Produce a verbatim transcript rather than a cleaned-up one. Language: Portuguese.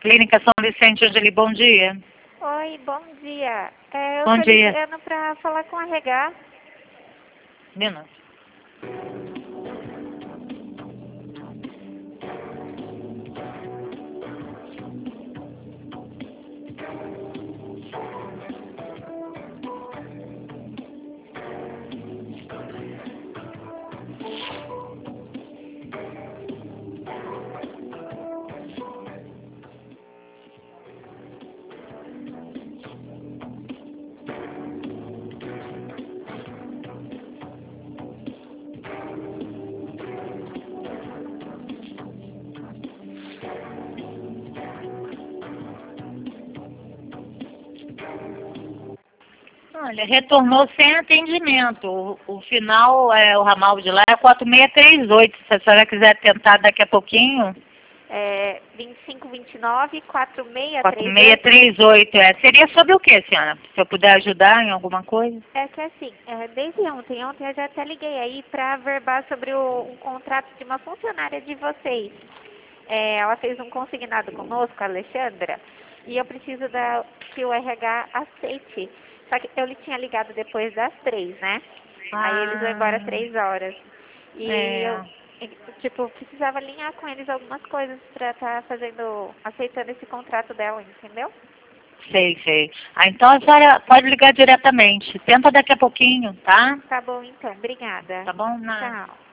Clínica São Vicente Angeli, bom dia. Oi, bom dia. É, eu Bom tô dia. ligando para falar com a Regá. Minuto. Olha, retornou sem atendimento. O, o final, é, o ramal de lá é quatro seis três oito. Se a senhora quiser tentar daqui a pouquinho. É vinte e cinco, vinte e nove, quatro seis quatro três seis oito. três oito, é. Seria sobre o que, senhora? Se eu puder ajudar em alguma coisa? É que assim, é, desde ontem, ontem eu já até liguei aí para verbar sobre o, um contrato de uma funcionária de vocês. É, ela fez um consignado conosco, a Alexandra, e eu preciso da, que o R H aceite. Só que eu lhe tinha ligado depois das três, né? Aí eles vão embora às Ah, três horas. E eu, é. tipo, precisava alinhar com eles algumas coisas pra estar fazendo, aceitando esse contrato dela, entendeu? Sei, sei. Ah, então a senhora pode ligar diretamente. Tenta daqui a pouquinho, tá? Tá bom então, obrigada. Tá bom? Nada. Tchau.